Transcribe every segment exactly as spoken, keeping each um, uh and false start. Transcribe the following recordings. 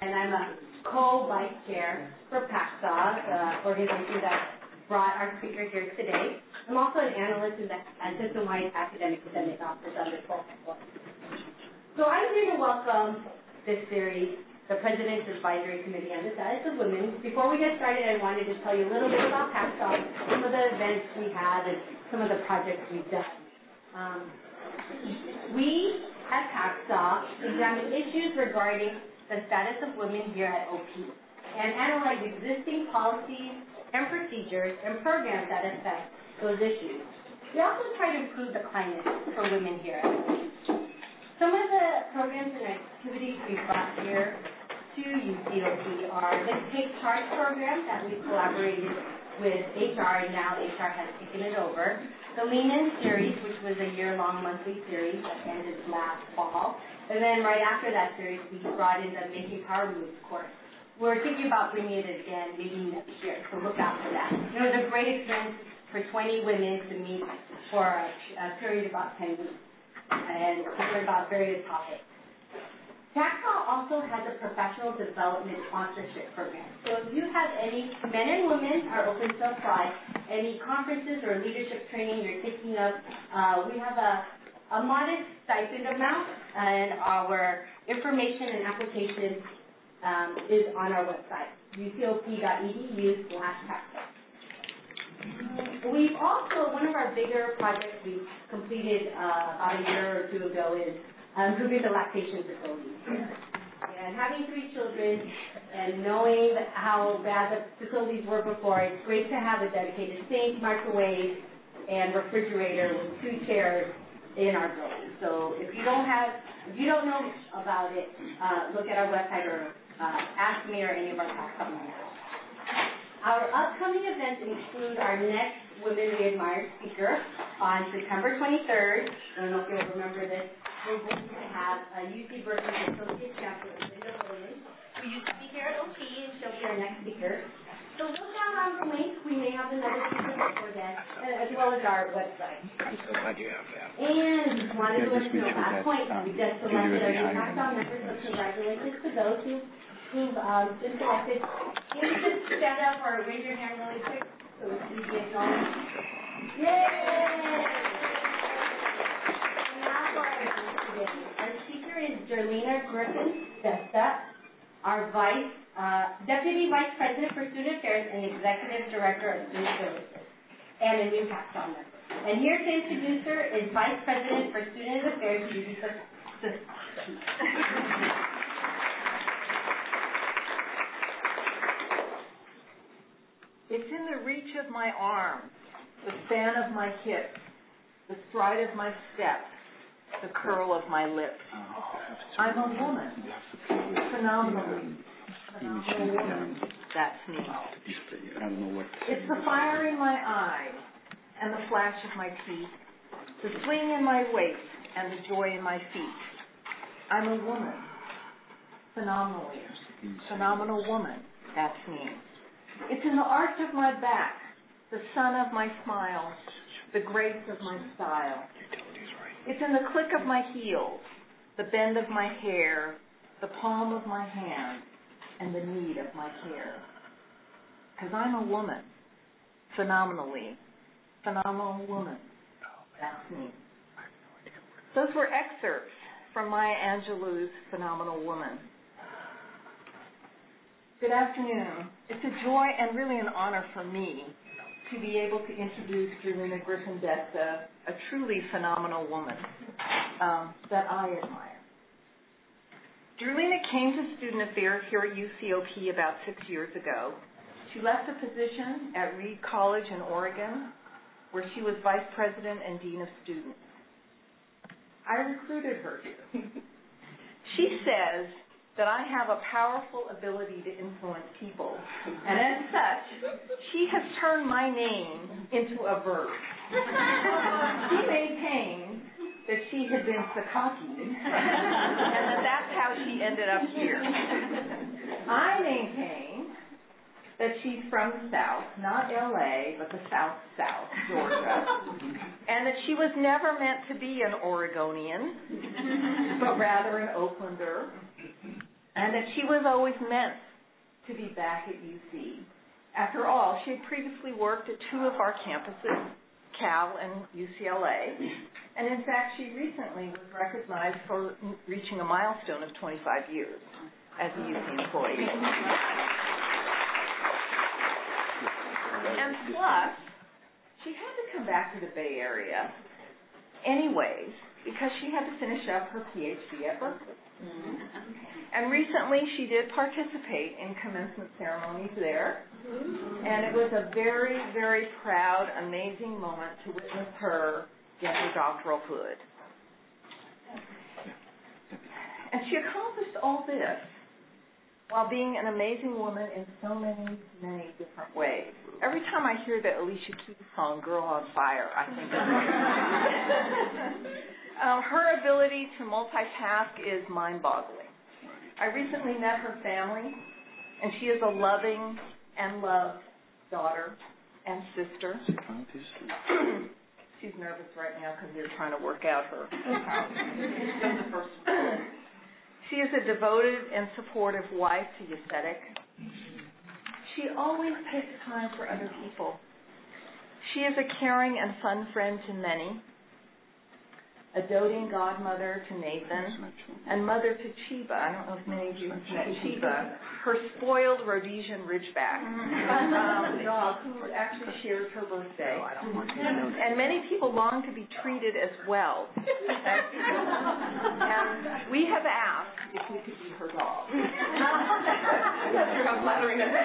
and I'm a co-vice chair for PACSA, the organization that brought our speaker here today. I'm also an analyst in the system-wide academic descendant office under twelve point one. So I'm here to welcome this series, the President's Advisory Committee on the Status of Women. Before we get started, I wanted to tell you a little bit about PACSA, some of the events we have, and some of the projects we've done. Um, we at PACSA examine issues regarding the status of women here at O P and analyze existing policies and procedures and programs that affect those issues. We also try to improve the climate for women here at O P. Some of the programs and activities we've brought here to U C O P are the Take Charge program that we collaborated with H R, and now H R has taken it over. The Lean In series, which was a year-long monthly series that ended last fall. And then right after that series, we brought in the Making Power Moves course. We're thinking about bringing it again maybe next year, so look out for that. It was a great experience for twenty women to meet for a, a period of about ten weeks and to learn about various topics. PACSA also has a professional development sponsorship program. So if you have any, men and women are open to apply, any conferences or leadership training you're thinking of, uh, we have a, a modest stipend amount, and our information and application um, is on our website, U C O P dot E D U slash PACSA. We've also, one of our bigger projects we completed uh, about a year or two ago is Um, improving the lactation facilities here. And having three children and knowing how bad the facilities were before, it's great to have a dedicated sink, microwave, and refrigerator with two chairs in our building. So if you don't have, if you don't know about it, uh, look at our website or uh, ask me or any of our PACSA members. Our upcoming events include our next Women We Admire speaker on September twenty-third. I don't know if you'll remember this. We're going to have a U C Berkeley Associate Chancellor, Linda Williams, who used to be here at O P, and she'll be our next speaker. So look down on the link. We may have another speaker before that, as well as our website. I'm so glad you have that. And wanted to let you know, last point, we just selected our new PACSA members, so congratulations to those who, who've um, been selected. Can you just stand up or raise your hand really quick so we can get going? Yay! Our speaker is Jerlina Griffin-Desta, our Vice, uh, Deputy Vice President for Student Affairs and Executive Director of Student Services, and a new PACSA member. And here to introduce her is Vice President for Student Affairs, Judy Sis. It's in the reach of my arm, the span of my hips, the stride of my step, the curl of my lips. I'm a woman, phenomenally, phenomenal woman. That's me. It's the fire in my eye and the flash of my teeth, the swing in my waist and the joy in my feet. I'm a woman, phenomenally, phenomenal woman. That's me. It's in the arch of my back, the sun of my smile, the grace of my style. It's in the click of my heels, the bend of my hair, the palm of my hand, and the need of my care. Because I'm a woman, phenomenally, phenomenal woman. That's me. Those were excerpts from Maya Angelou's Phenomenal Woman. Good afternoon. It's a joy and really an honor for me to be able to introduce Jerlina Griffin-Desta, a truly phenomenal woman um, that I admire. Jerlina came to Student Affairs here at U C O P about six years ago. She left a position at Reed College in Oregon, where she was Vice President and Dean of Students. I recruited her here. She says that I have a powerful ability to influence people, and as such, she has turned my name into a verb. She maintains that she had been Sakaki, and that that's how she ended up here. I maintain that she's from the South, not L A, but the South South, Georgia, and that she was never meant to be an Oregonian, but rather an Oaklander. and that she was always meant to be back at U C. After all, she had previously worked at two of our campuses, Cal and U C L A, and in fact, she recently was recognized for reaching a milestone of twenty-five years as a U C employee. And plus, she had to come back to the Bay Area anyways because she had to finish up her P H D at Berkeley. Mm-hmm. And recently, she did participate in commencement ceremonies there, mm-hmm. and it was a very, very proud, amazing moment to witness her get her doctoral hood. And she accomplished all this while being an amazing woman in so many, many different ways. Every time I hear the Alicia Keys song, Girl on Fire, I think of her. um, her ability to multitask is mind-boggling. I recently met her family, and she is a loving and loved daughter and sister. She's nervous right now because they're trying to work out her house. She is a devoted and supportive wife to Yesedic. She always takes time for other people. She is a caring and fun friend to many, a doting godmother to Nathan, and mother to Chiba. I don't know if many of you have met Chiba, her spoiled Rhodesian Ridgeback um, dog who actually shares her birthday. And many people long to be treated as well. And we have asked if we could be her dog. I'm flattering it.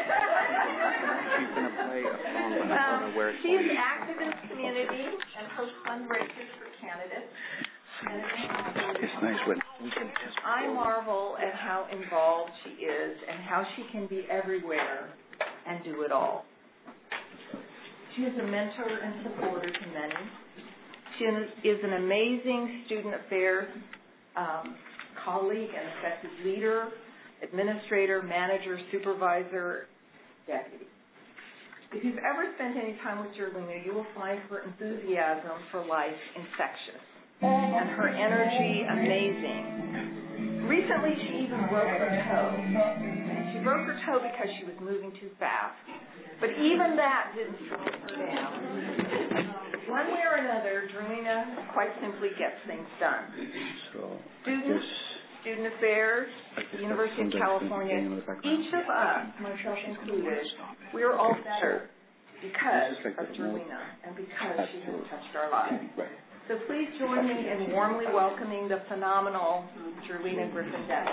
Um, she is active in the community and hosts fundraisers for candidates. It's nice when we can just. I marvel at how involved she is and how she can be everywhere and do it all. She is a mentor and supporter to many. She is an amazing student affairs um, colleague and effective leader, administrator, manager, supervisor, deputy. If you've ever spent any time with Jerlina, you will find her enthusiasm for life infectious and her energy amazing. Recently, she even broke her toe. She broke her toe because she was moving too fast. But even that didn't slow her down. One way or another, Jerlina quite simply gets things done. So, Students, student affairs, University of California, each of us, myself included, we are all better because of Jerlina and because she has touched our lives. So please join me in warmly welcoming the phenomenal Jerlina Griffin-Decker.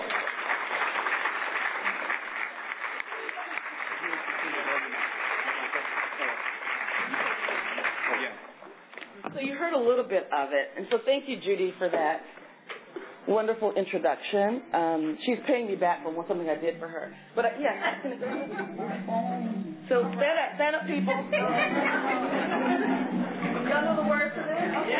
So you heard a little bit of it, and so thank you, Judy, for that wonderful introduction. Um, she's paying me back for something I did for her. But uh, yes, so stand up, stand up, people. Y'all know the words to this? Okay.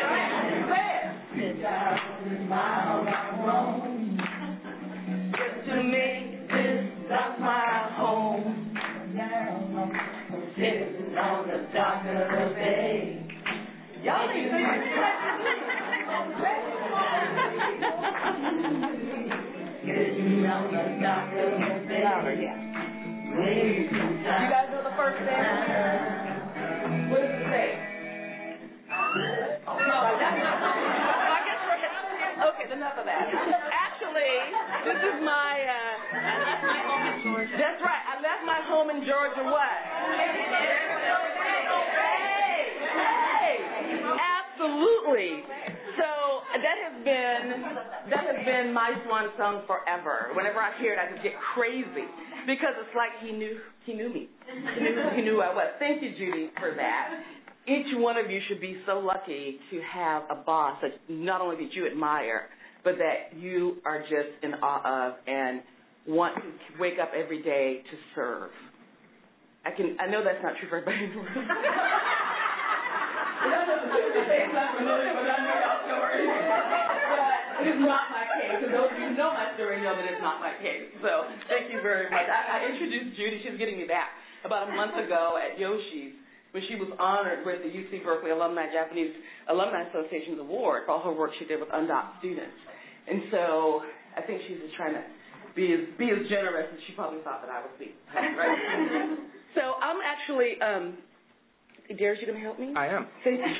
Just to make this my home, sitting on the dock of the bay. Y'all need to louder, yeah. You guys know the first thing? What does it say? Okay, enough of that. Actually, this is my, uh, that's right, I left my home in Georgia what? Absolutely. So that has been that has been my swan song forever. Whenever I hear it, I just get crazy because it's like he knew he knew me. He knew, he knew who I was. Thank you, Judy, for that. Each one of you should be so lucky to have a boss that not only that you admire, but that you are just in awe of and want to wake up every day to serve. I can I know that's not true for everybody in the room. It is not my case. And those of you who know my story know that it's not my case. So thank you very much. I, I introduced Judy. She's getting me back about a month ago at Yoshi's when she was honored with the U C Berkeley Alumni Japanese Alumni Association's award for all her work she did with undocked students. And so I think she's just trying to be as be as generous as she probably thought that I would be. Right? So I'm actually, um, Darius, you going to help me? I am. Thank you.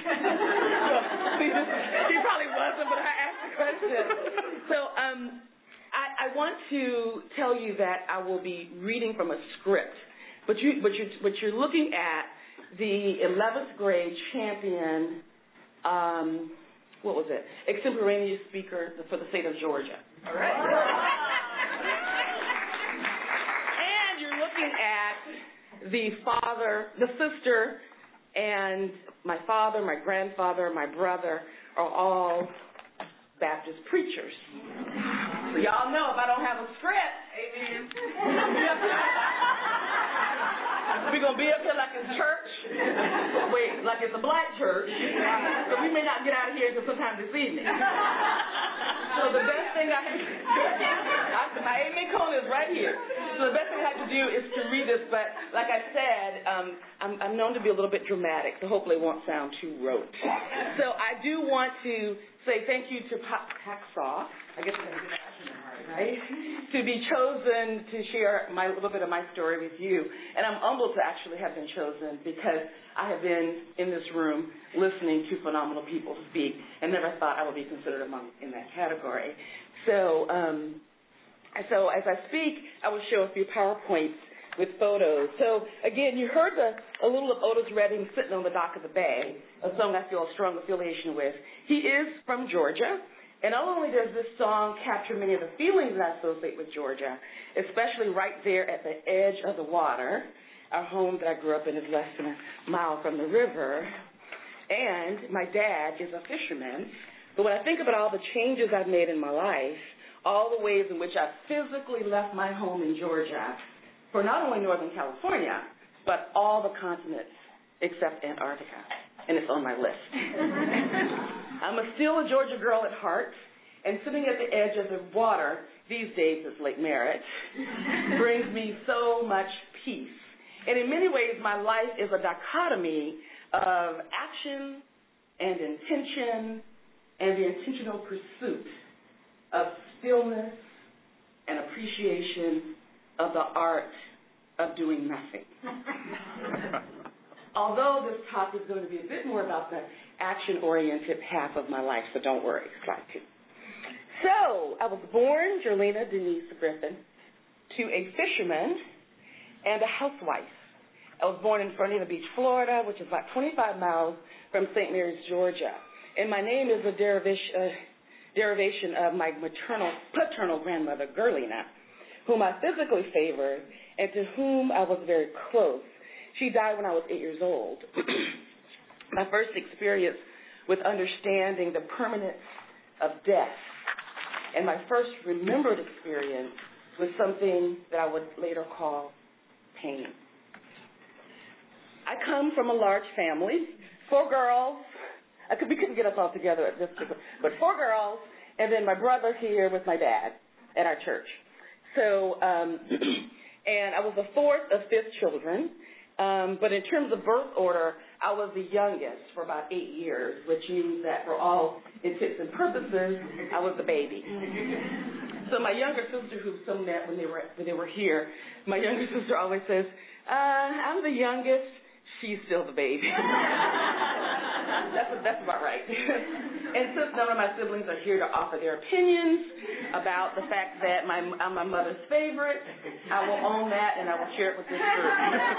She probably wasn't, but I asked the question. So um, I, I want to tell you that I will be reading from a script, but you but you but you're looking at the eleventh grade champion. Um, what was it? Extemporaneous speaker for the state of Georgia. All right. And you're looking at the father, the sister, and my father, my grandfather, my brother are all Baptist preachers. So y'all know if I don't have a script, amen. We're going to be up here like it's church. Wait, like it's a black church. So we may not get out of here until sometime this evening. So the best thing I have to my amen cone is right here. So the best thing I have to do is to read this. But like I said, um, I'm, I'm known to be a little bit dramatic, so hopefully it won't sound too rote. So I do want to say thank you to Hacksaw. I guess I'm going to get that right? To be chosen to share my little bit of my story with you. And I'm humbled to actually have been chosen because I have been in this room listening to phenomenal people speak and never thought I would be considered among in that category. So, um, so as I speak, I will show a few PowerPoints with photos. So, again, you heard the, a little of Otis Redding, Sitting on the Dock of the Bay, a song I feel a strong affiliation with. He is from Georgia. And not only does this song capture many of the feelings that I associate with Georgia, especially right there at the edge of the water, our home that I grew up in is less than a mile from the river, and my dad is a fisherman. But when I think about all the changes I've made in my life, all the ways in which I've physically left my home in Georgia for not only Northern California, but all the continents except Antarctica, and it's on my list. I'm a still a Georgia girl at heart, and sitting at the edge of the water, these days it's Lake Merritt, brings me so much peace. And in many ways, my life is a dichotomy of action and intention and the intentional pursuit of stillness and appreciation of the art of doing nothing. Although this talk is going to be a bit more about the action-oriented half of my life, so don't worry, slide two. So, I was born, Jerlina Denise Griffin, to a fisherman and a housewife. I was born in Fernandina Beach, Florida, which is about twenty-five miles from Saint Mary's, Georgia. And my name is a derivation, uh, derivation of my maternal, paternal grandmother, Gerlina, whom I physically favored and to whom I was very close. She died when I was eight years old. My first experience with understanding the permanence of death, and my first remembered experience was something that I would later call pain. I come from a large family, four girls. I could, we couldn't get us all together at this, but four girls, and then my brother here with my dad at our church. So, um, and I was the fourth of fifth children. Um, but in terms of birth order, I was the youngest for about eight years, which means that for all intents and purposes, I was the baby. So my younger sister, who some met when they were when they were here, my younger sister always says, uh, "I'm the youngest. She's still the baby." that's that's about right. And since none of my siblings are here to offer their opinions about the fact that my, I'm my mother's favorite, I will own that and I will share it with this group.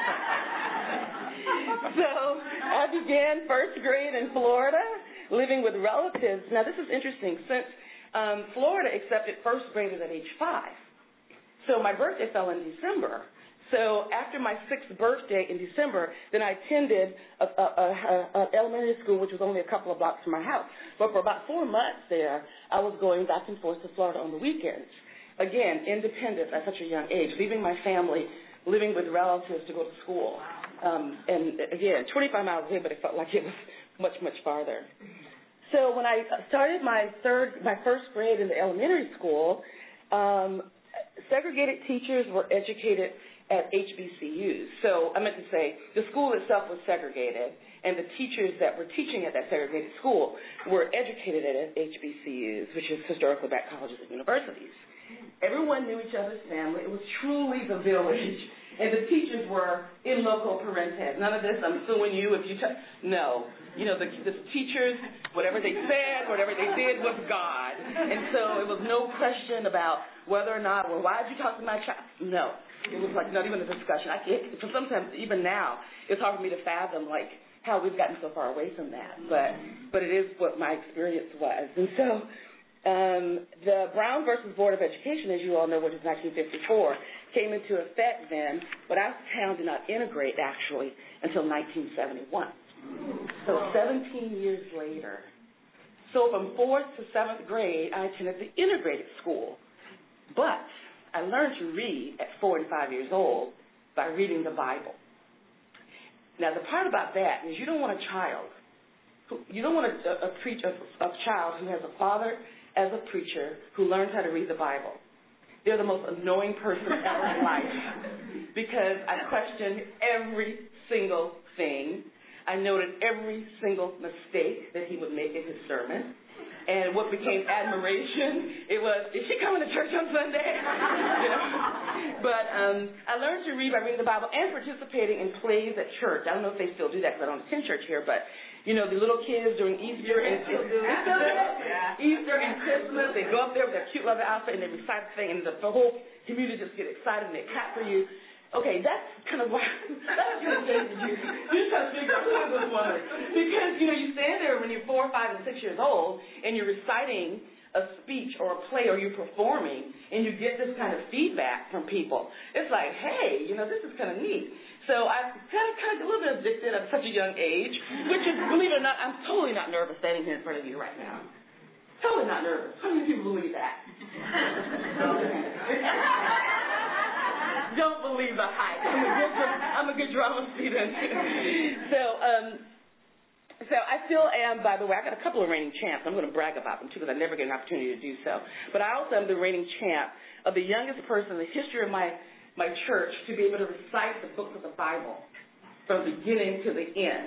So I began first grade in Florida, living with relatives. Now this is interesting since um, Florida accepted first graders at age five. So my birthday fell in December. So after my sixth birthday in December, then I attended a, a, a, a elementary school, which was only a couple of blocks from my house. But for about four months there, I was going back and forth to Florida on the weekends. Again, independent at such a young age, leaving my family, living with relatives to go to school. Um, and again, twenty-five miles away, but it felt like it was much, much farther. So when I started my third, my first grade in the elementary school, um, segregated teachers were educated at H B C Us. So I meant to say the school itself was segregated, and the teachers that were teaching at that segregated school were educated at H B C Us, which is historically black colleges and universities. Everyone knew each other's family. It was truly the village. And the teachers were in loco parentis. None of this, I'm suing you if you t-. No. You know, the, the teachers, whatever they said, whatever they did was God. And so it was no question about whether or not, well, why did you talk to my child? No. It was like not even a discussion. I can't, for sometimes, even now, it's hard for me to fathom, like, how we've gotten so far away from that. But but it is what my experience was. And so um, the Brown versus Board of Education, as you all know, which is nineteen fifty-four, came into effect then, but our town did not integrate, actually, until nineteen seventy-one. So seventeen years later. So from fourth to seventh grade, I attended the integrated school. But I learned to read at four and five years old by reading the Bible. Now, the part about that is you don't want a child, who, you don't want a, a, preach, a, a child who has a father as a preacher who learns how to read the Bible. They're the most annoying person ever in life because I questioned every single thing. I noted every single mistake that he would make in his sermon. And what became admiration, it was, is she coming to church on Sunday? You know? But um, I learned to read by reading the Bible and participating in plays at church. I don't know if they still do that because I don't attend church here, but, you know, the little kids during Easter and Easter, Easter and Christmas, they go up there with their cute little outfit and they recite the thing, and the, the whole community just get excited and they clap for you. Okay, that's kind of why, that's kind of thing you You're trying to figure out who is this woman. Because, you know, you stand there when you're four, five, and six years old, and you're reciting a speech or a play or you're performing, and you get this kind of feedback from people. It's like, hey, you know, this is kind of neat. So I kind of, kind of a little bit addicted at such a young age, which is, believe it or not, I'm totally not nervous standing here in front of you right now. Totally not nervous. How many people believe that? Don't believe the hype. I'm a good, I'm a good drama student. so, um, so I still am, by the way, I got a couple of reigning champs. I'm going to brag about them, too, because I never get an opportunity to do so. But I also am the reigning champ of the youngest person in the history of my, my church to be able to recite the book of the Bible from beginning to the end.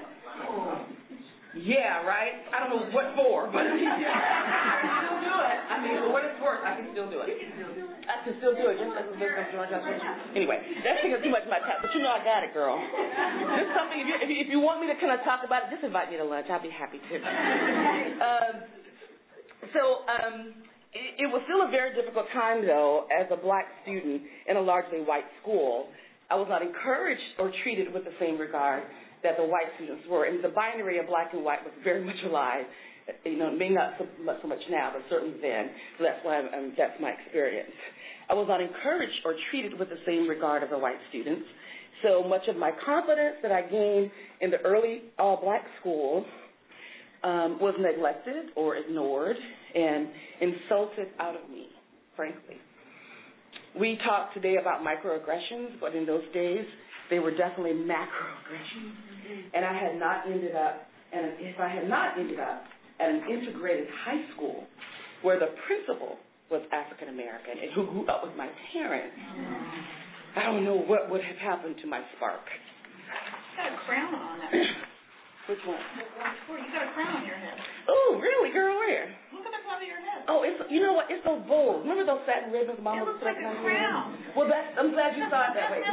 Yeah, right? I don't know what for, but I can still do it. I mean, for what it's worth, I can still do it. I can still do it. Just as a business George. Anyway, that's taking too much of my time, but you know I got it, girl. This is something, if you, if you, if you want me to kind of talk about it, just invite me to lunch. I'll be happy to. Um, so um, it, it was still a very difficult time, though, as a black student in a largely white school. I was not encouraged or treated with the same regard that the white students were. And the binary of black and white was very much alive. You know, maybe not so much, so much now, but certainly then. So that's why I'm, um, that's my experience. I was not encouraged or treated with the same regard of the white students. So much of my confidence that I gained in the early all-black school um, was neglected or ignored and insulted out of me, frankly. We talked today about microaggressions, but in those days, they were definitely macroaggressions. And I had not ended up, and if I had not ended up at an integrated high school where the principal was African American and who grew up with my parents, I don't know what would have happened to my spark. You got a crown on that. Which one? You got a crown on your head. Oh, really, girl? Where? Look at the top of your head. Oh, it's you know what? It's those bowls. Remember those satin ribbons Mama was putting on your head? It looks like a crown. Well, that's, I'm glad you saw it that way.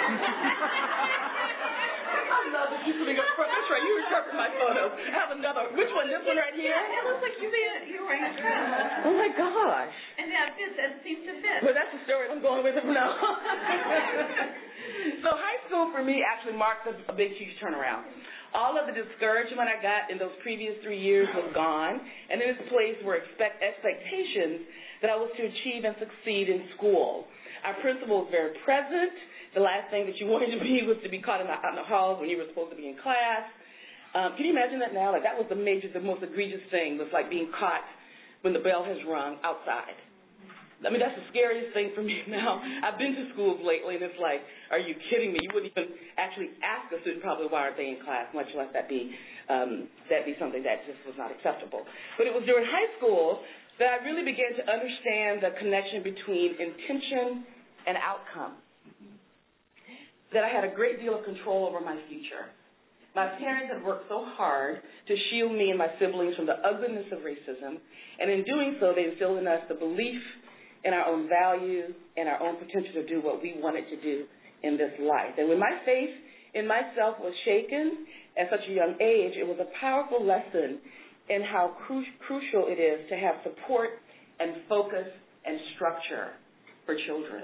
I love that you putting up front. That's right. You interpret my photos. I have another. Which one? This one right here? Yeah, it looks like you you're wearing a crown. Oh my gosh. And that fits. That seems to fit. Well, that's the story I'm going with it now. So high school for me actually marked a, a big, huge turnaround. All of the discouragement I got in those previous three years was gone, and in this place were expect, expectations that I was to achieve and succeed in school. Our principal was very present. The last thing that you wanted to be was to be caught in the, out in the halls when you were supposed to be in class. Um, can you imagine that now? Like that was the major, the most egregious thing was like being caught when the bell has rung outside. I mean, that's the scariest thing for me now. I've been to schools lately, and it's like, are you kidding me? You wouldn't even actually ask a student probably why aren't they in class, much less that be um, that be something that just was not acceptable. But it was during high school that I really began to understand the connection between intention and outcome, that I had a great deal of control over my future. My parents had worked so hard to shield me and my siblings from the ugliness of racism, and in doing so, they instilled in us the belief in our own value, and our own potential to do what we wanted to do in this life. And when my faith in myself was shaken at such a young age, it was a powerful lesson in how cru- crucial it is to have support and focus and structure for children.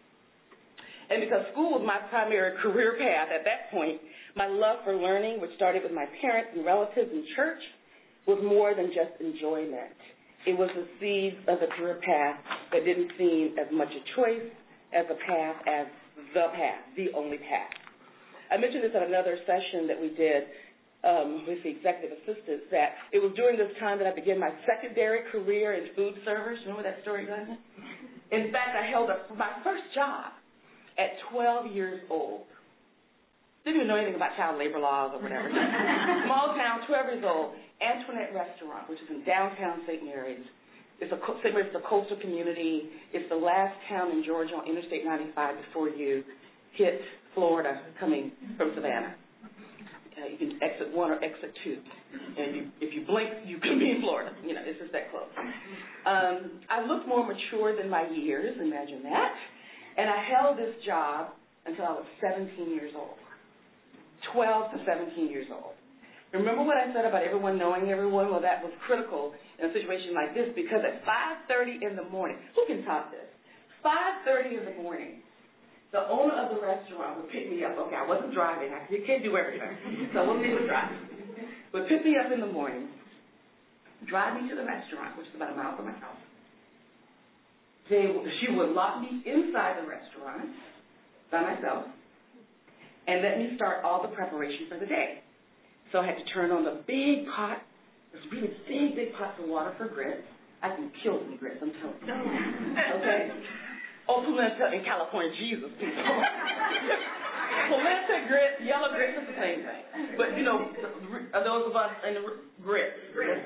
And because school was my primary career path at that point, my love for learning, which started with my parents and relatives in church, was more than just enjoyment. It was the seed of a career path that didn't seem as much a choice as a path as the path, the only path. I mentioned this at another session that we did um, with the executive assistants, that it was during this time that I began my secondary career in food service. Remember that story, Glenda? In fact, I held a, my first job at twelve years old. Didn't even know anything about child labor laws or whatever. Small town, twelve years old, Antoinette Restaurant, which is in downtown Saint Mary's. It's a, Saint Mary's is a coastal community. It's the last town in Georgia on Interstate ninety-five before you hit Florida coming from Savannah. Uh, you can exit one or exit two. And you, if you blink, you can be in Florida. You know, it's just that close. Um, I looked more mature than my years, imagine that. And I held this job until I was seventeen years old. twelve to seventeen years old. Remember what I said about everyone knowing everyone? Well, that was critical in a situation like this, because at five thirty in the morning, who can top this? five thirty in the morning, the owner of the restaurant would pick me up. Okay, I wasn't driving. I can't do everything, so I wasn't able to drive. Would pick me up in the morning, drive me to the restaurant, which is about a mile from my house. They, she would lock me inside the restaurant by myself and let me start all the preparation for the day. So I had to turn on the big pot, this really big, big pots of water for grits. I can kill some grits, I'm telling you. Okay? Oh, polenta in California, Jesus, people. Polenta grits, yellow grits, it's the same thing. But, you know, those of us in the grits.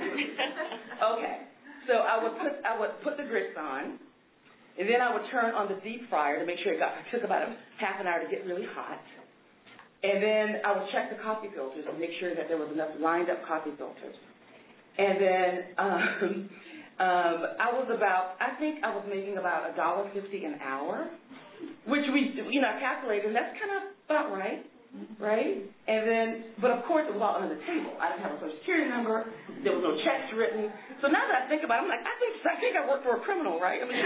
Okay. So I would put I would put the grits on, and then I would turn on the deep fryer to make sure it got, it took about a half an hour to get really hot. And then I would check the coffee filters and make sure that there was enough lined-up coffee filters. And then um, um, I was about, I think I was making about one dollar fifty an hour, which we, you know, I calculated, and that's kind of about right, right? And then, but of course it was all under the table. I didn't have a social security number. There was no checks written. So now that I think about it, I'm like, I think I think I worked for a criminal, right? I mean,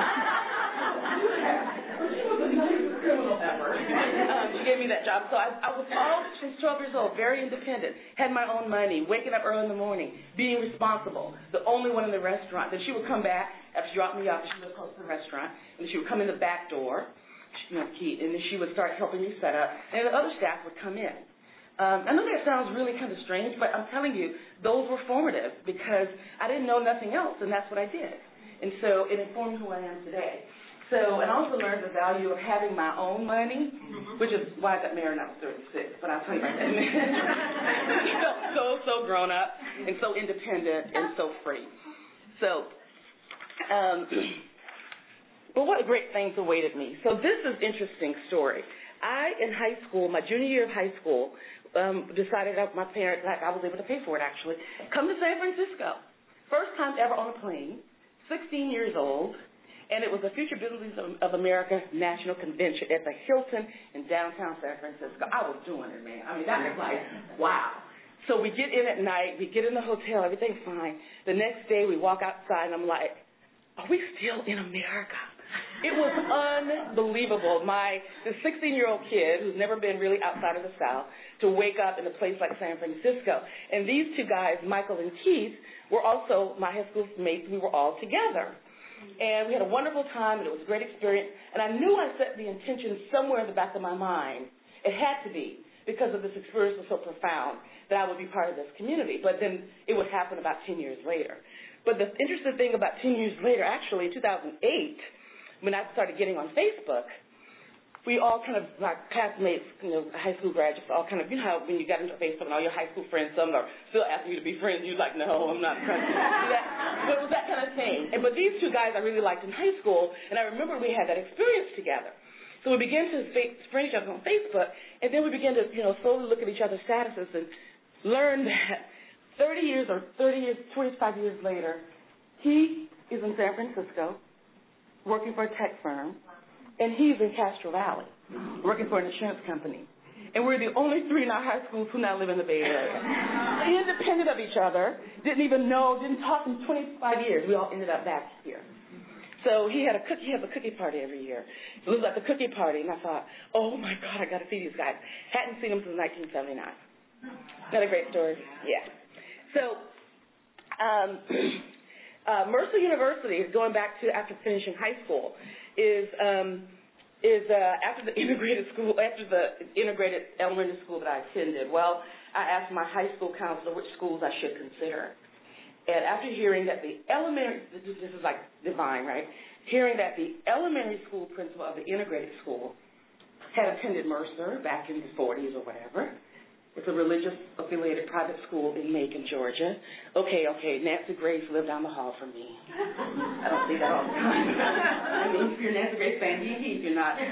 she was the nicest criminal ever. Um, she gave me that job. So I, I was all since twelve years old, very independent, had my own money, waking up early in the morning, being responsible, the only one in the restaurant. Then she would come back after she dropped me off, she was close to the restaurant, and she would come in the back door, you know, key, and then she would start helping me set up, and the other staff would come in. Um, I know that sounds really kind of strange, but I'm telling you, those were formative because I didn't know nothing else, and that's what I did. And so it informed who I am today. So, and I also learned the value of having my own money, which is why I got married when I was thirty-six, but I'll tell you about that in a minute. I felt so, so grown up and so independent and so free. So, um, but what great things awaited me. So this is an interesting story. I, in high school, my junior year of high school, um, decided that my parents, like I was able to pay for it actually, come to San Francisco. First time ever on a plane, sixteen years old, and it was the Future Business of, of America National Convention at the Hilton in downtown San Francisco. I was doing it, man. I mean, that was like, wow. So we get in at night, we get in the hotel, everything's fine. The next day we walk outside, and I'm like, are we still in America? It was unbelievable. My the sixteen-year-old kid who's never been really outside of the South to wake up in a place like San Francisco. And these two guys, Michael and Keith, were also my high school mates. We were all together. And we had a wonderful time, and it was a great experience. And I knew I set the intention somewhere in the back of my mind. It had to be, because of this experience was so profound, that I would be part of this community. But then it would happen about ten years later. But the interesting thing about ten years later, actually, in two thousand eight, when I started getting on Facebook, we all kind of, like classmates, you know, high school graduates, all kind of, you know how when you got into Facebook and all your high school friends, some are still asking you to be friends, you're like, no, I'm not friends. But it was that kind of thing. And, but these two guys I really liked in high school, and I remember we had that experience together. So we began to friend each other on Facebook, and then we began to, you know, slowly look at each other's statuses and learn that thirty years or thirty years, twenty-five years later, he is in San Francisco. working for a tech firm, and he's in Castro Valley, working for an insurance company. And we're the only three in our high schools who now live in the Bay Area. Independent of each other, didn't even know, didn't talk in twenty-five years. We all ended up back here. So he had a cookie, he has a cookie party every year. It was like the cookie party, and I thought, oh my God, I got to see these guys. Hadn't seen them since nineteen seventy-nine. Isn't that a great story? Yeah. So um, uh, Mercer University, going back to after finishing high school, is um, is uh, after the integrated school, after the integrated elementary school that I attended. Well, I asked my high school counselor which schools I should consider. And after hearing that the elementary, this is like divine, right? Hearing that the elementary school principal of the integrated school had attended Mercer back in the forties or whatever. It's a religious affiliated private school in Macon, Georgia. Okay, okay, Nancy Grace lived down the hall from me. I don't see that all the time. I mean, if you're a Nancy Grace fan, you if you're not.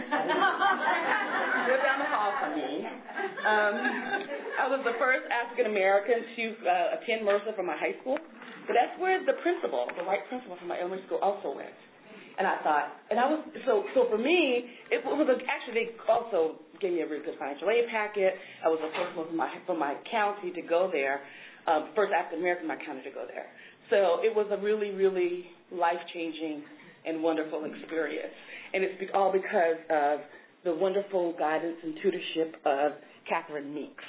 Lived down the hall from me. Um, I was the first African American to uh, attend Mercer from my high school. But that's where the principal, the white principal from my elementary school also went. And I thought, and I was, so so for me, it was, a, actually they also gave me a really good financial aid packet. I was the first one from my, from my county to go there, um, first African-American from my county to go there. So it was a really, really life-changing and wonderful experience. And it's all because of the wonderful guidance and tutorship of Catherine Meeks.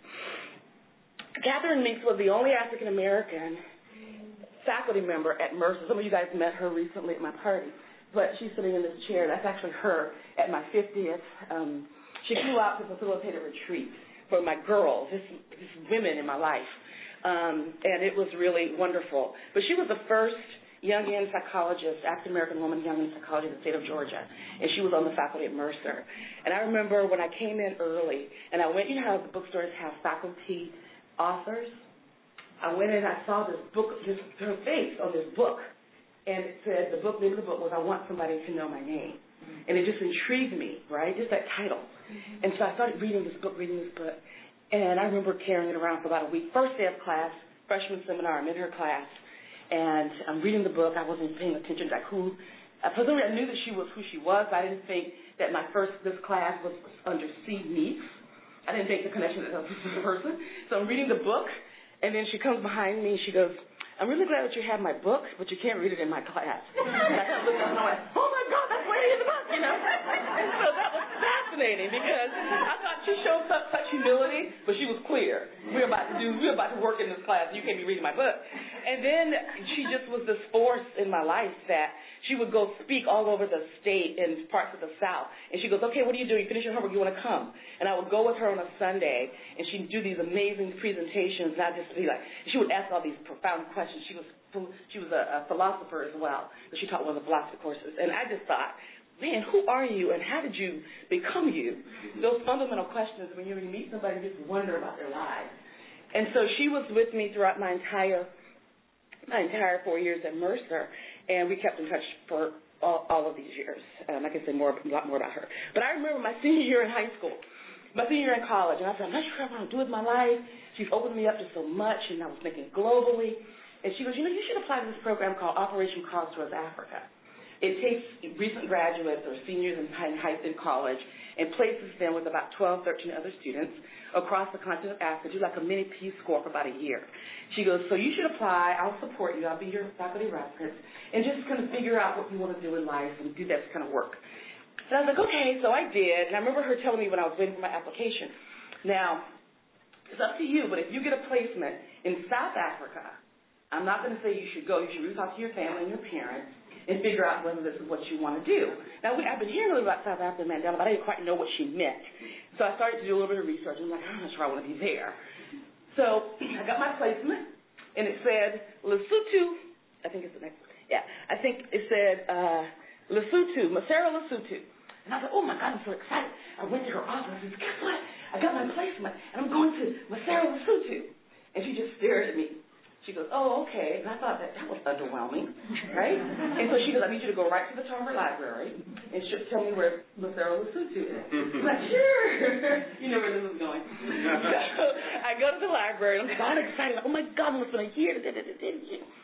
Catherine Meeks was the only African-American faculty member at Mercer. Some of you guys met her recently at my party, but she's sitting in this chair. That's actually her at my fiftieth. Um, she flew out to facilitate a retreat for my girls, just, just women in my life, um, and it was really wonderful. But she was the first Jungian psychologist, African-American woman Jungian psychologist in the state of Georgia, and she was on the faculty at Mercer. And I remember when I came in early, and I went, you know how the bookstores have faculty authors? I went in and I saw this book, this, her face on this book, and it said, the book, name of the book was I Want Somebody to Know My Name. Mm-hmm. And it just intrigued me, right, just that title. Mm-hmm. And so I started reading this book, reading this book, and I remember carrying it around for about a week. First day of class, freshman seminar, I'm in her class, and I'm reading the book. I wasn't paying attention to like who, uh, presumably I knew that she was who she was, but I didn't think that my first, this class was under C. Meeks. I didn't make the connection that this was the person. So I'm reading the book. And then she comes behind me and she goes, I'm really glad that you have my book, but you can't read it in my class. And I kind of looked up and I went, oh my God, that's way in the book, you know. And so that was fascinating because I thought she showed such, such humility, but she was clear. We're about to do, we're about to work in this class. You can't be reading my book. And then she just was this force in my life that she would go speak all over the state and parts of the South. And she goes, okay, what do you do? You finish your homework, you want to come? And I would go with her on a Sunday, and she'd do these amazing presentations, and I'd just be like, she would ask all these profound questions. She was she was a, a philosopher as well, but she taught one of the philosophy courses. And I just thought, man, who are you, and how did you become you? Those fundamental questions when you meet somebody, you just wonder about their lives. And so she was with me throughout my entire my entire four years at Mercer, and we kept in touch for all, all of these years. Um, I can say more, a lot more about her. But I remember my senior year in high school, my senior year in college, and I said, I'm not sure what I want to do with my life. She's opened me up to so much, and I was thinking globally. And she goes, you know, you should apply to this program called Operation Crossroads Africa. It takes recent graduates or seniors in high in college and places them with about twelve, thirteen other students across the continent of Africa, do like a mini Peace Corps for about a year. She goes, so you should apply. I'll support you. I'll be your faculty reference, and just kind of figure out what you want to do in life and do that kind of work. And I was like, okay, so I did. And I remember her telling me when I was waiting for my application, now, it's up to you, but if you get a placement in South Africa, I'm not going to say you should go. You should reach out to your family and your parents and figure out whether this is what you want to do. Now, we, I've been hearing a little about South Africa and Mandela, but I didn't quite know what she meant. So I started to do a little bit of research, and I'm like, I'm not sure I want to be there. So I got my placement, and it said Lesotho. I think it's the next one. Yeah, I think it said uh, Lesotho, Masera Lesotho. And I was like, oh, my God, I'm so excited. I went to her office, and guess what? I got my placement, and I'm going to Masera Lesotho. And she just stared at me. She goes, oh, okay. And I thought that that was underwhelming, right? And so she goes, I need you to go right to the Tarver Library and she'll tell me where Masera Lesotho is. I'm like, sure. You know where this is going. So I go to the library, and I'm like, I'm excited. Like, oh, my God, I'm listening here.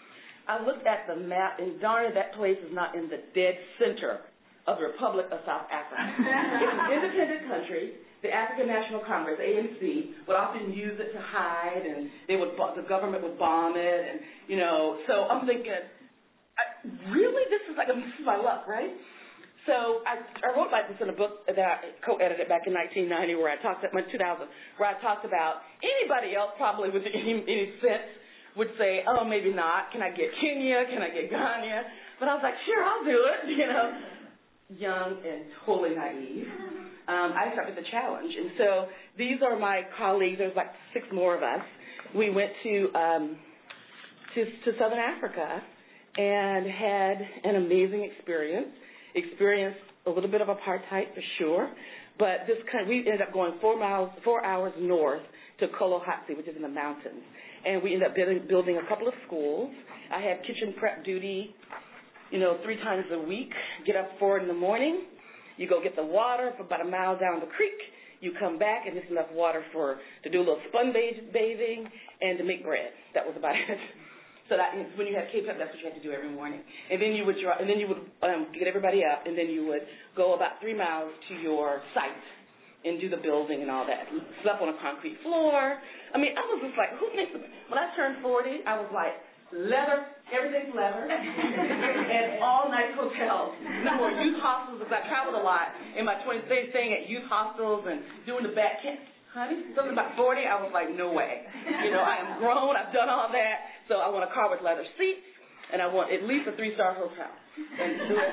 I looked at the map, and darn it, that place is not in the dead center of the Republic of South Africa. It's an independent country. The African National Congress, A N C, would often use it to hide, and they would the government would bomb it, and you know. So I'm thinking, I, really, this is like this is my luck, right? So I, I wrote like this in a book that I co-edited back in nineteen ninety, where I talked about two thousand, where I talked about anybody else probably with any, any sense would say, oh, maybe not. Can I get Kenya? Can I get Ghana? But I was like, sure, I'll do it. You know, young and totally naive. Um, I accepted the challenge, and so these are my colleagues. There's like six more of us. We went to um, to, to Southern Africa and had an amazing experience. Experienced a little bit of apartheid for sure, but this kind we ended up going four miles, four hours north to Colohotse, which is in the mountains, and we ended up building, building a couple of schools. I had kitchen prep duty, you know, three times a week. Get up four in the morning. You go get the water for about a mile down the creek. You come back, and there's enough water for to do a little spun bathing and to make bread. That was about it. So that means when you had K-P E P, that's what you had to do every morning. And then you would draw, and then you would um, get everybody up, and then you would go about three miles to your site and do the building and all that. Slept on a concrete floor. I mean, I was just like, who thinks of it? When I turned forty, I was like, leather, everything's leather, and all nice hotels. No more youth hostels, because I traveled a lot in my twenties, staying at youth hostels and doing the back camp. Honey, something about forty, I was like, no way. You know, I am grown, I've done all that, so I want a car with leather seats, and I want at least a three-star hotel. And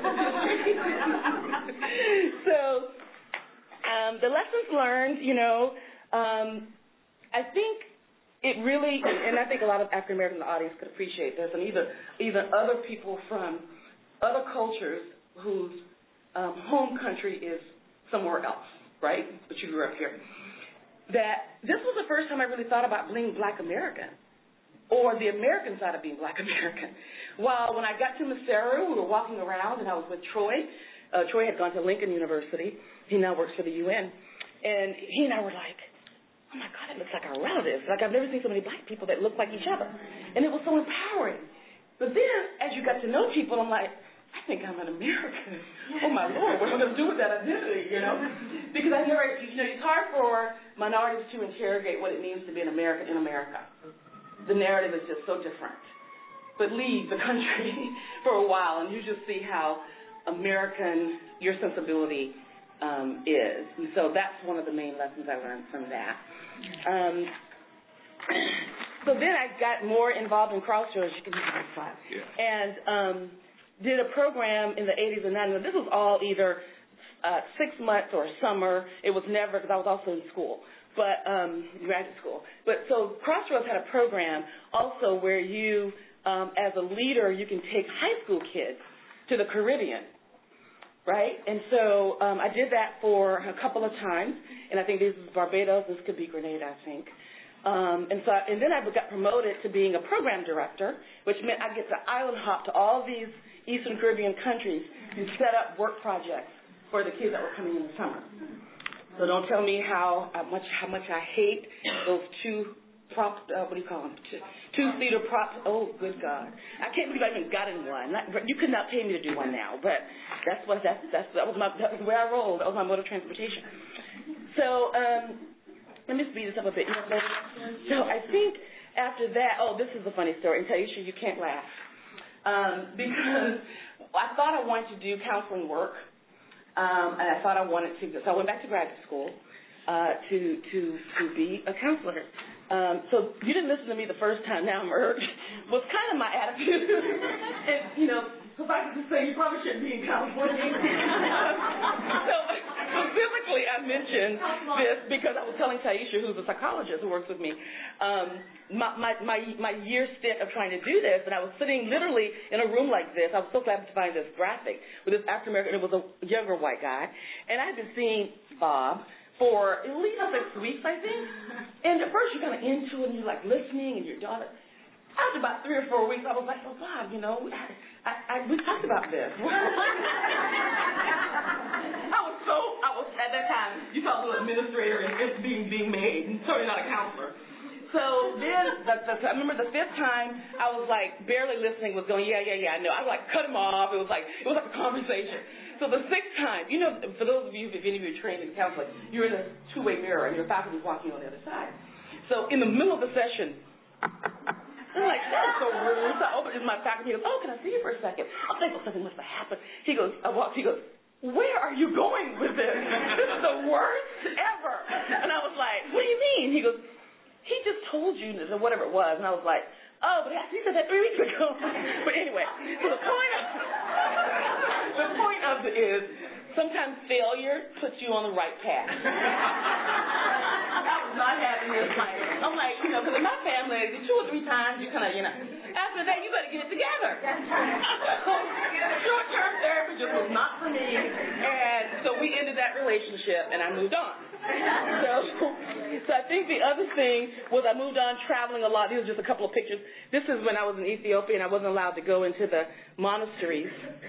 so um, the lessons learned, you know, um, I think it really, and I think a lot of African Americans in the audience could appreciate this, and either, either other people from other cultures whose um, home country is somewhere else, right? But you grew up here. That this was the first time I really thought about being Black American, or the American side of being Black American. While when I got to Maseru, we were walking around, and I was with Troy. Uh, Troy had gone to Lincoln University. He now works for the U N. And he and I were like, oh, my God, it looks like our relatives. Like, I've never seen so many Black people that look like each other. And it was so empowering. But then, as you got to know people, I'm like, I think I'm an American. Oh, my Lord, what am I going to do with that identity, you know? Because I never, you know, it's hard for minorities to interrogate what it means to be an American in America. The narrative is just so different. But leave the country for a while, and you just see how American your sensibility um, is. And so that's one of the main lessons I learned from that. Um, so then I got more involved in Crossroads. You can see this slide. Yeah. And um, did a program in the eighties and nineties. This was all either uh, six months or summer. It was never, because I was also in school, but um, graduate school. But so Crossroads had a program also where you, um, as a leader, you can take high school kids to the Caribbean, right? And so um, I did that for a couple of times, and I think this is Barbados. This could be Grenada, I think. Um, and so, and then I got promoted to being a program director, which meant I get to island hop to all these Eastern Caribbean countries and set up work projects for the kids that were coming in the summer. So don't tell me how, how much how much I hate those two prop, uh, what do you call them, two, two-seater props. Oh, good God. I can't believe I even got in one. Not, you could not pay me to do one now, but that's what, that's, that's, that, was my, that was the way I rolled. That was my mode of transportation. So um, let me speed this up a bit. You know, so I think after that, oh, this is a funny story. And tell you, sure, you can't laugh. Um, because I thought I wanted to do counseling work, um, and I thought I wanted to, so I went back to graduate school uh, to, to, to be a counselor. Um, so you didn't listen to me the first time, now I'm urged, was kind of my attitude. And, you know, suffice it to say, you probably shouldn't be in counseling. so specifically, I mentioned this because I was telling Taisha, who's a psychologist who works with me, um, my, my, my, my year stint of trying to do this, and I was sitting literally in a room like this. I was so glad to find this graphic with this African American, it was a younger white guy, and I had been seeing Bob for at least six weeks, I think. And at first you're kind of into it, and you're like listening, and your daughter. After about three or four weeks, I was like, "Oh, Bob, you know, I, I, I we talked about this." I was so, I was at that time. You thought a little administrator and it's being being made, and certainly not a counselor. so then, the, the, I remember the fifth time, I was like barely listening, was going, yeah, yeah, yeah, I know. I would like cut him off. It was like, it was like a conversation. So the sixth time, you know, for those of you, if any of you are trained in counseling, you're in a two-way mirror and your faculty is walking on the other side. So in the middle of the session, I'm like, that's so rude. So I open my faculty, he goes, oh, can I see you for a second? I'm like, well, something must have happened. He goes, I walked, he goes, where are you going with this? This is the worst ever. And I was like, what do you mean? He goes, he just told you or whatever it was. And I was like, oh, but he said that three weeks ago. But anyway, so the point of, the point of it is sometimes failure puts you on the right path. I was not having this. Like, I'm like, you know, because in my family, two or three times, you kind of, you know, after that, you better get it together. Short-term therapy just was not for me. And so we ended that relationship, and I moved on. So, so I think the other thing was I moved on traveling a lot. These are just a couple of pictures. This is when I was in Ethiopia, and I wasn't allowed to go into the monasteries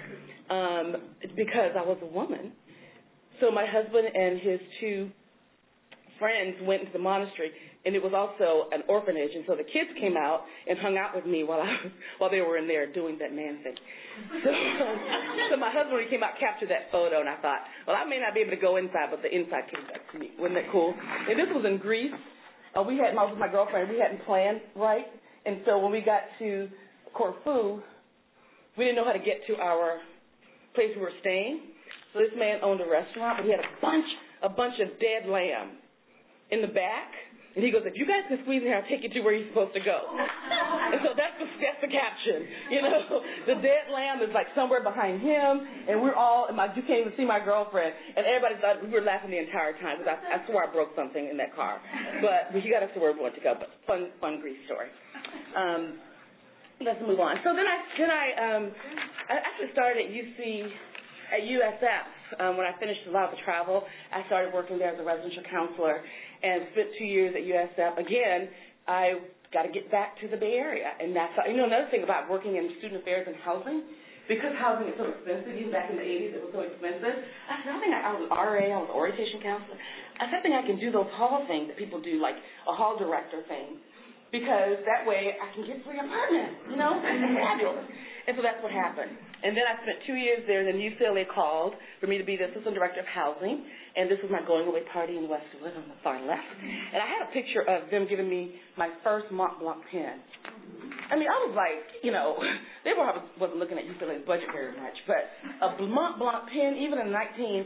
um, because I was a woman. So my husband and his two friends went into the monastery, and it was also an orphanage, and so the kids came out and hung out with me while I was, while they were in there doing that man thing. So, so my husband, when he came out, captured that photo, and I thought, well, I may not be able to go inside, but the inside came back to me. Wasn't that cool? And this was in Greece. Uh, we had, I was with my girlfriend. We hadn't planned right, and so when we got to Corfu, we didn't know how to get to our place we were staying. So this man owned a restaurant, but he had a bunch, a bunch of dead lamb in the back. And he goes, if you guys can squeeze in here, I'll take you to where you're supposed to go. And so that's the, that's the caption. You know, the dead lamb is like somewhere behind him, and we're all, and my, you can't even see my girlfriend. And everybody thought, we were laughing the entire time because I, I swore I broke something in that car. But he got us to where we wanted to go. But fun, fun Greece story. Um, let's move on. So then I, then I, um, I actually started at U C, at U S F. Um, when I finished a lot of the travel, I started working there as a residential counselor and spent two years at U S F. Again, I got to get back to the Bay Area. And that's, you know, another thing about working in student affairs and housing, because housing is so expensive, even back in the eighties it was so expensive, I said, I think I, I was an R A, I was an orientation counselor. I said, I think I can do those hall things that people do, like a hall director thing, because that way I can get free apartment, you know? It's fabulous. And so that's what happened. And then I spent two years there, and then U C L A called for me to be the assistant director of housing, and this was my going-away party in Westwood on the far left. And I had a picture of them giving me my first Mont Blanc pen. I mean, I was like, you know, they probably wasn't looking at U C L A's budget very much, but a Mont Blanc pen, even in nineteen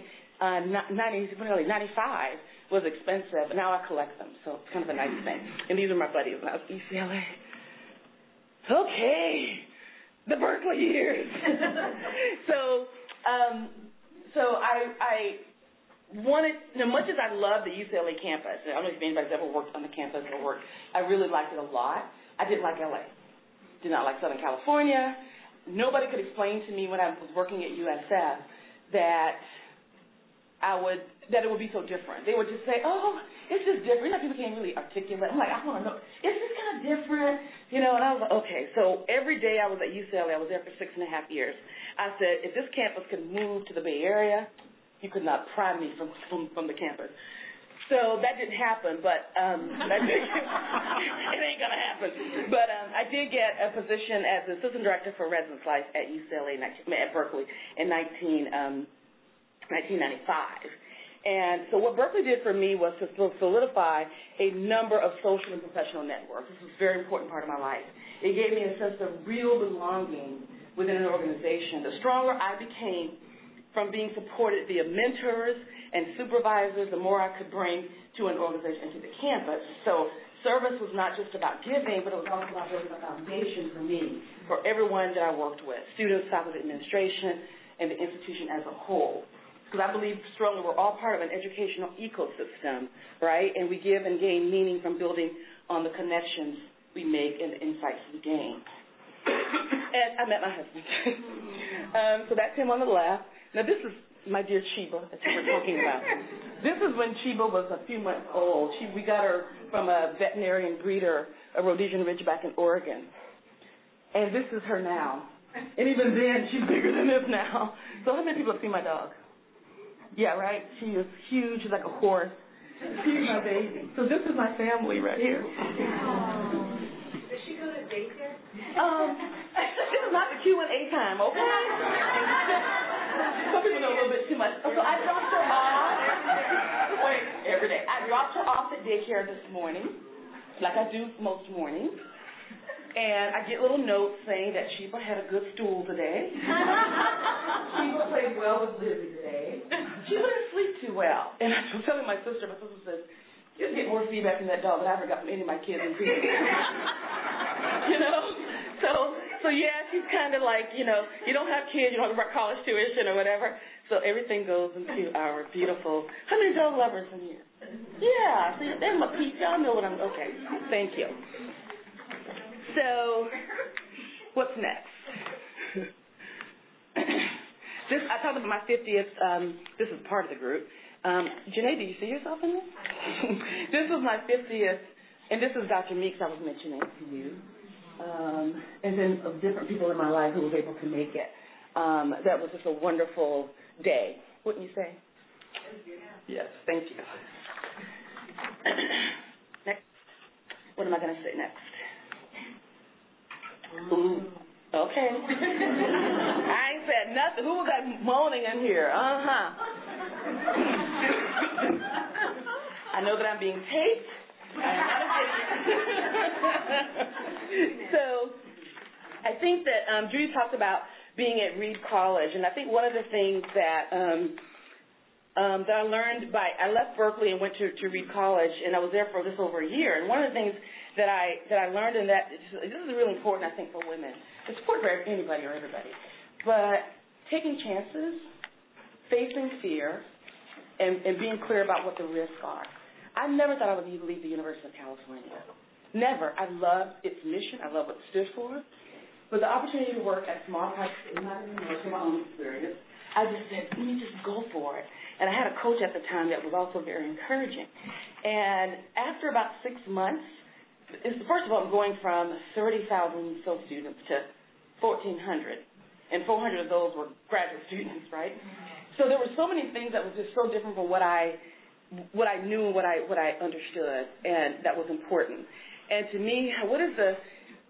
ninety-five, was expensive. Now I collect them, so it's kind of a nice thing. And these are my buddies when I was at U C L A. Okay. The Berkeley years. so, um, so I, I wanted, you know, much as I love the U C L A campus, I don't know if anybody's ever worked on the campus or worked, I really liked it a lot. I didn't like L A. Did not like Southern California. Nobody could explain to me when I was working at U S F that I would, that it would be so different. They would just say, oh, it's just different. You know, people can't really articulate. I'm like, I want to know, is this kind of different? You know, and I was like, okay. So every day I was at U C L A, I was there for six and a half years. I said, if this campus could move to the Bay Area, you could not pry me from, from, from the campus. So that didn't happen, but um, that did, it ain't going to happen. But um, I did get a position as the assistant director for residence life at U C L A, at Berkeley, in nineteen ninety-five. And so what Berkeley did for me was to solidify a number of social and professional networks. This was a very important part of my life. It gave me a sense of real belonging within an organization. The stronger I became from being supported via mentors and supervisors, the more I could bring to an organization and to the campus. So service was not just about giving, but it was also about building a foundation for me, for everyone that I worked with, students, faculty, administration, and the institution as a whole. Because I believe strongly we're all part of an educational ecosystem, right? And we give and gain meaning from building on the connections we make and the insights we gain. And I met my husband. um, so that's him on the left. Now this is my dear Chiba, that's what we're talking about. This is when Chiba was a few months old. She, we got her from a veterinarian breeder, a Rhodesian Ridgeback in Oregon. And this is her now. And even then, she's bigger than this now. So how many people have seen my dog? Yeah, right? She is huge. She's like a horse. She's my baby. So this is my family right here. Does she go to daycare? Um, this is not the Q and A time, okay? Some people know a little bit too much. So I dropped her off. Wait, every day. I dropped her off at daycare this morning, like I do most mornings. And I get little notes saying that Sheba had a good stool today. Sheba played well with Lizzie today. Sheba didn't sleep too well. And I was telling my sister, my sister says, you get more feedback from that dog than I ever got from any of my kids in previous You know? So, so yeah, she's kind of like, you know, you don't have kids, you don't have college tuition or whatever. So everything goes into our beautiful, how many dog lovers in here? Yeah, see, there's my piece. Y'all know what I'm, okay, thank you. So, what's next? This I talked about my fiftieth. Um, this is part of the group. Um, Janae, do you see yourself in this? This was my fiftieth, and this is Doctor Meeks I was mentioning to you, um, and then of different people in my life who was able to make it. Um, that was just a wonderful day, wouldn't you say? Yes, thank you. Next, what am I going to say next? Ooh, okay. I ain't said nothing. Who was that moaning in here? Uh-huh. I know that I'm being taped. So I think that um, Judy talked about being at Reed College, and I think one of the things that um, um, that I learned by, I left Berkeley and went to, to Reed College, and I was there for just over a year, and one of the things that I that I learned in that, this is really important, I think, for women. It's important for anybody or everybody. But taking chances, facing fear, and, and being clear about what the risks are. I never thought I would leave the University of California. Never. I loved its mission. I loved what it stood for. But the opportunity to work at small private schools, not even from my own experience, I just said, let me just go for it. And I had a coach at the time that was also very encouraging. And after about six months, It's, first of all, I'm going from thirty thousand so students to fourteen hundred, and four hundred of those were graduate students, right? So there were so many things that was just so different from what I, what I knew and what I what I understood, and that was important. And to me, what is the,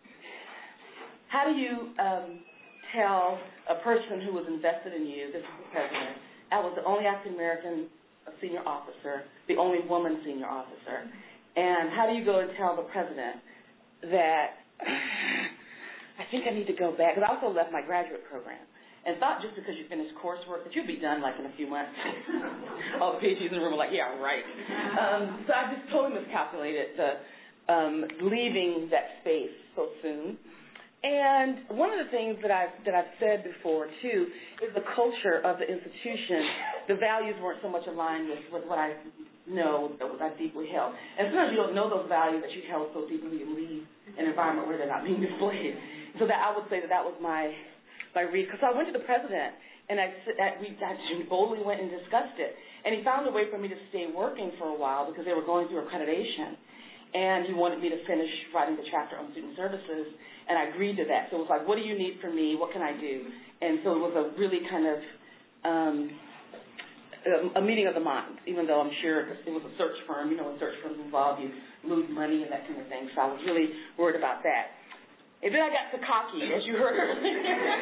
how do you um, tell a person who was invested in you, this is the president, I was the only African American senior officer, the only woman senior officer. And how do you go and tell the president that I think I need to go back? Because I also left my graduate program and thought just because you finished coursework that you'd be done like in a few months. All the PhDs in the room were like, yeah, right. Um, so I just totally miscalculated the um, leaving that space so soon. And one of the things that I've, that I've said before, too, is the culture of the institution. The values weren't so much aligned with, with what I know that was I deeply held. And sometimes you don't know those values that you held so deeply you leave an environment where they're not being displayed. So that I would say that that was my my read. Because I went to the president, and I, I, we, I boldly went and discussed it. And he found a way for me to stay working for a while because they were going through accreditation. And he wanted me to finish writing the chapter on student services, and I agreed to that. So it was like, what do you need from me? What can I do? And so it was a really kind of um, a meeting of the minds, even though I'm sure it was a search firm. You know, when search firms involve, you lose money and that kind of thing. So I was really worried about that. And then I got to cocky, as you heard earlier.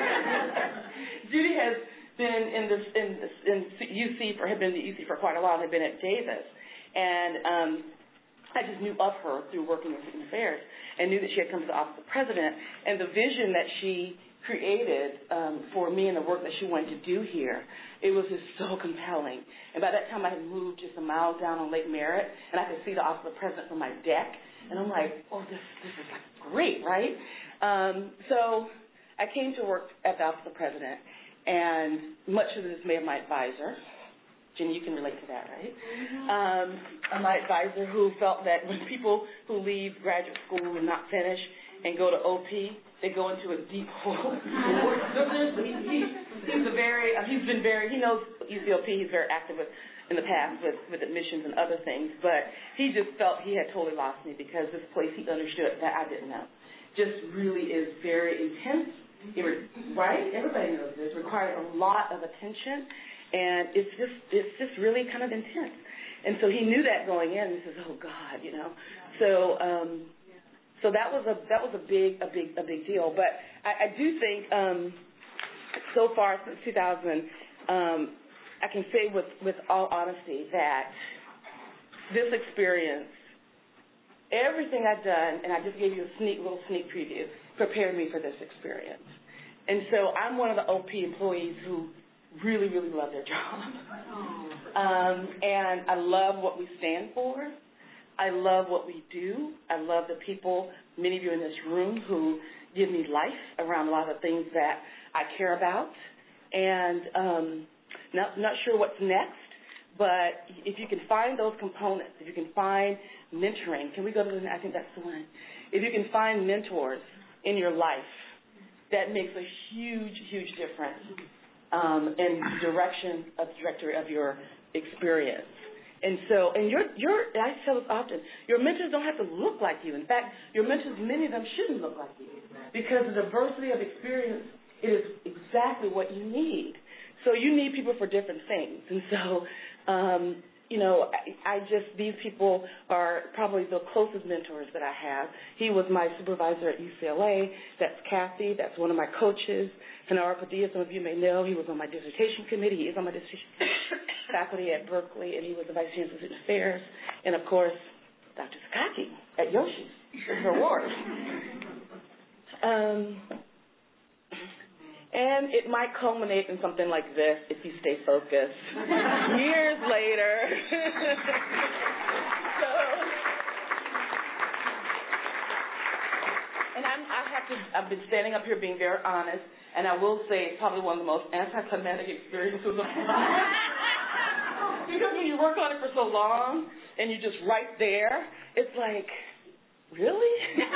Judy has been in this in, this, in U C for had been at U C for quite a while. Had been at Davis, and um, I just knew of her through working in student affairs, and knew that she had come to the office of president, and the vision that she created um, for me and the work that she wanted to do here. It was just so compelling. And by that time, I had moved just a mile down on Lake Merritt, and I could see the office of the president from my deck. And I'm like, oh, this this is like great, right? Um, so I came to work at the office of the president, and much of the dismay of my advisor, Jenny, you can relate to that, right? Mm-hmm. Um, my advisor who felt that when people who leave graduate school and not finish and go to O P, they go into a deep hole. he, he, he's a very, uh, he's been very, he knows U C O P, he's very active with, in the past with, with admissions and other things, but he just felt he had totally lost me because this place he understood that I didn't know. Just really is very intense, it, right? Everybody knows this. It requires a lot of attention, and it's just, it's just really kind of intense. And so he knew that going in. He says, "Oh God," you know. So um, so that was a that was a big a big a big deal. But I, I do think um, so far since two thousand, um, I can say with with all honesty that this experience, everything I've done, and I just gave you a sneak little sneak preview, prepared me for this experience. And so I'm one of the O P employees who really, really love their job. Um, and I love what we stand for. I love what we do. I love the people, many of you in this room, who give me life around a lot of the things that I care about. And um, not, not sure what's next, but if you can find those components, if you can find mentoring, can we go to the, I think that's the one. If you can find mentors in your life, that makes a huge, huge difference um, in the direction of the trajectory of your experience. And so, and your, your, I tell this often, your mentors don't have to look like you. In fact, your mentors, many of them shouldn't look like you, because the diversity of experience is exactly what you need. So you need people for different things. And so, um, you know, I, I just, these people are probably the closest mentors that I have. He was my supervisor at U C L A. That's Kathy. That's one of my coaches. Hanara Padilla, some of you may know, he was on my dissertation committee. He is on my dissertation faculty at Berkeley, and he was the Vice Chancellor of Student Affairs. And, of course, Doctor Sakaki at Yoshi's, her ward. Um, and it might culminate in something like this if you stay focused. Years later. so, and I'm, I have to, I've been standing up here being very honest, and I will say it's probably one of the most anticlimactic experiences of my life. Because when you work on it for so long and you're just right there, it's like, really?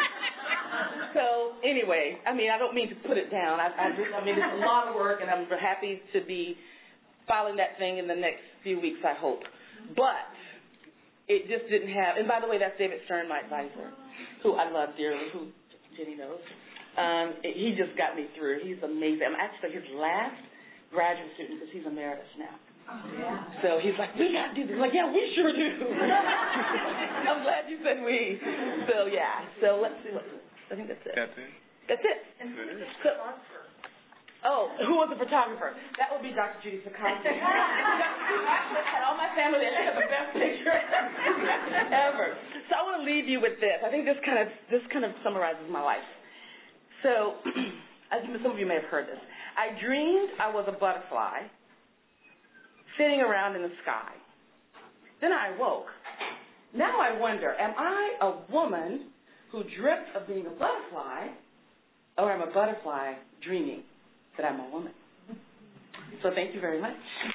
So anyway, I mean, I don't mean to put it down. I, I just, I mean, it's a lot of work, and I'm happy to be filing that thing in the next few weeks, I hope. But it just didn't have, and by the way, that's David Stern, my advisor, who I love dearly, who Jenny knows. Um, he just got me through. He's amazing. I'm actually his last graduate student because he's emeritus now. Yeah. So he's like, we got to do this. I'm like, yeah, we sure do. I'm glad you said we. So, yeah. So let's see. What, I think that's it. That's it? That's it. So, oh, who was the photographer? That would be Doctor Judy Sakaki. I had all my family there. They have the best picture ever. So I want to leave you with this. I think this kind of this kind of summarizes my life. So, as some of you may have heard this, I dreamed I was a butterfly sitting around in the sky. Then I awoke. Now I wonder, am I a woman who dreamt of being a butterfly, or am I a butterfly dreaming that I'm a woman? So thank you very much.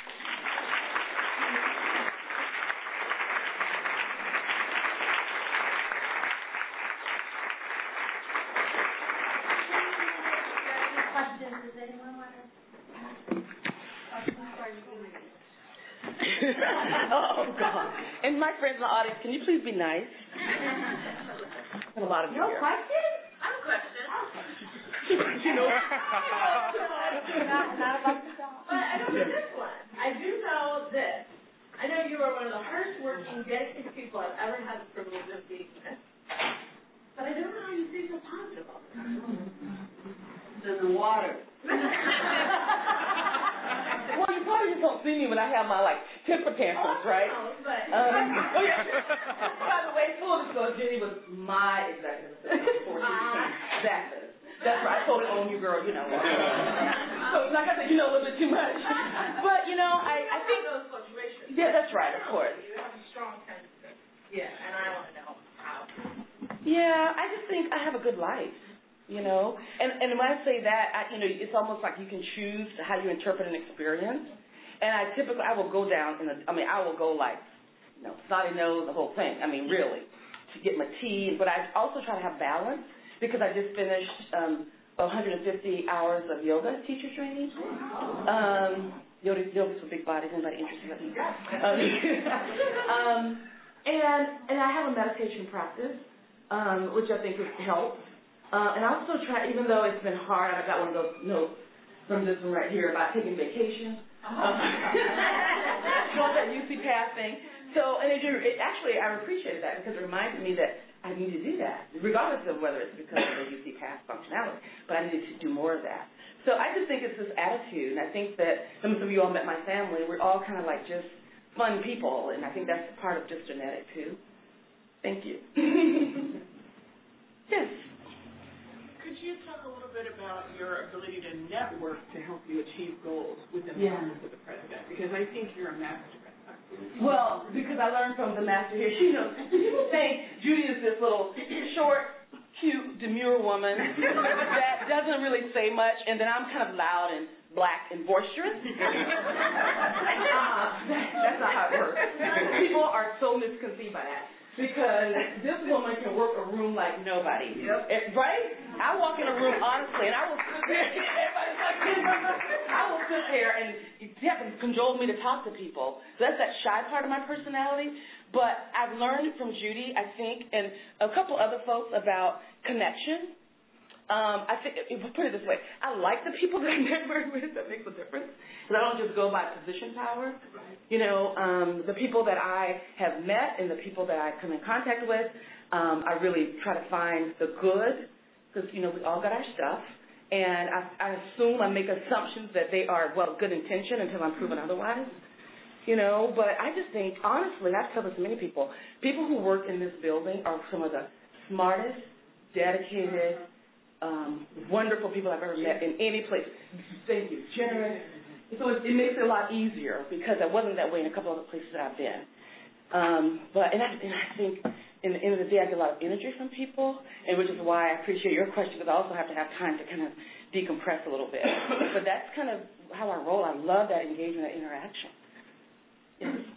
Questions? Does anyone want to ask? Oh, God. And my friends in the audience, can you please be nice? A lot of you No here. questions? I have a question. You know. not, not about the dog. But I don't know this one. I do know this. I know you are one of the hardest working, dedicated people I've ever had the privilege of being with. But I don't know how you stay so positive all the time. To the water. Well, you probably just don't see me when I have my, like, temper tantrums, Oh, right? no, but Um, oh, yeah. By the way, full disclosure, Jenny was my executive assistant before she became that. That's right. I totally own you, girl. You know. So, like I said, you know a little bit too much. But, you know, I, I think. those fluctuations. Yeah, that's right, of course. You have a strong sense of it. Yeah, and I want to know how. Yeah, I just think I have a good life, you know. And and when I say that, I, you know, it's almost like you can choose how you interpret an experience. And I typically, I will go down in the, I mean, I will go like, you know, snotty nose, the whole thing. I mean, really, to get my tea. But I also try to have balance because I just finished um, one hundred fifty hours of yoga teacher training. Um, yoga, yoga's for big bodies. Anybody interested? Let me know. Um, um, and and I have a meditation practice, um, which I think helps. Uh, and I also try, even though it's been hard, I got one of those notes from this one right here about taking vacation. Um, well, that U C passing. So, and it, it actually, I appreciated that because it reminded me that I need to do that, regardless of whether it's because of A U C past functionality, but I needed to do more of that. So I just think it's this attitude, and I think that some of you all met my family. We're all kind of like just fun people, and I think that's part of just genetic, too. Thank you. Yes? Could you talk a little bit about your ability to network to help you achieve goals within Yeah. the office of the president? Because I think you're a master. Well, because I learned from the master here. She knows. People think Judy is this little short, cute, demure woman that doesn't really say much, and then I'm kind of loud and black and boisterous. uh, that's not how it works. People are so misconceived by that. Because this woman can work a room like nobody. Yep. It, right? I walk in a room honestly, and I will sit there. Everybody's like, I will sit there, and you have to cajole me to talk to people. So that's that shy part of my personality. But I've learned from Judy, I think, and a couple other folks about connection. Um, I think, if we put it this way, I like the people that I network with. That makes a difference. Because I don't just go by position power. You know, um, the people that I have met and the people that I come in contact with, um, I really try to find the good, because, you know, we all got our stuff. And I, I assume, I make assumptions that they are, well, good intention until I'm proven otherwise. You know, but I just think, honestly, I've told this to many people, people who work in this building are some of the smartest, dedicated, Um, wonderful people I've ever met in any place. Thank you. Generous. So it, it makes it a lot easier because I wasn't that way in a couple other places that I've been. Um, but and I, and I think in the end of the day I get a lot of energy from people, and which is why I appreciate your question because I also have to have time to kind of decompress a little bit. But that's kind of how I roll. I love that engagement, that interaction. Yes.